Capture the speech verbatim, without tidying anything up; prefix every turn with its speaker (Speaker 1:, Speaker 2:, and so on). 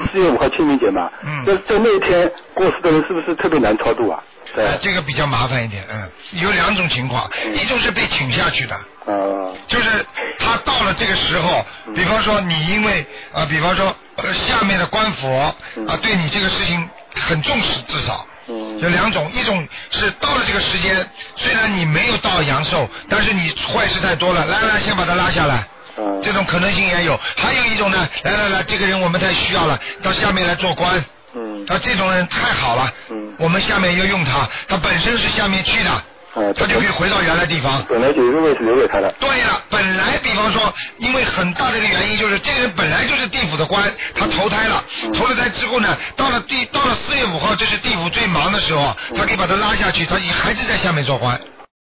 Speaker 1: 四月五号清明节嘛，
Speaker 2: 嗯，
Speaker 1: 那在那一天过世的人是不是特别难超度啊？对、
Speaker 2: 呃，这个比较麻烦一点，嗯，有两种情况，
Speaker 1: 嗯、
Speaker 2: 一种是被请下去的，
Speaker 1: 啊、呃，
Speaker 2: 就是他到了这个时候，
Speaker 1: 嗯、
Speaker 2: 比方说你因为啊、呃，比方说呃下面的官佛啊、
Speaker 1: 嗯
Speaker 2: 呃，对你这个事情很重视，至少。
Speaker 1: 嗯，
Speaker 2: 有两种，一种是到了这个时间，虽然你没有到阳寿，但是你坏事太多了，来来，先把他拉下来。
Speaker 1: 嗯，
Speaker 2: 这种可能性也有。还有一种呢，来来来，这个人我们太需要了，到下面来做官。
Speaker 1: 嗯，
Speaker 2: 啊，这种人太好了。
Speaker 1: 嗯，
Speaker 2: 我们下面要用他，他本身是下面去的。
Speaker 1: 呃，
Speaker 2: 他就可以回到原来地方。
Speaker 1: 本来就有一个位置留给他的。
Speaker 2: 对了，本来比方说，因为很大的一个原因就是这个人本来就是地府的官，他投胎了，
Speaker 1: 嗯、
Speaker 2: 投了胎之后呢，到了第到了四月五号，这是地府最忙的时候，他可以把他拉下去，他还是在下面做官。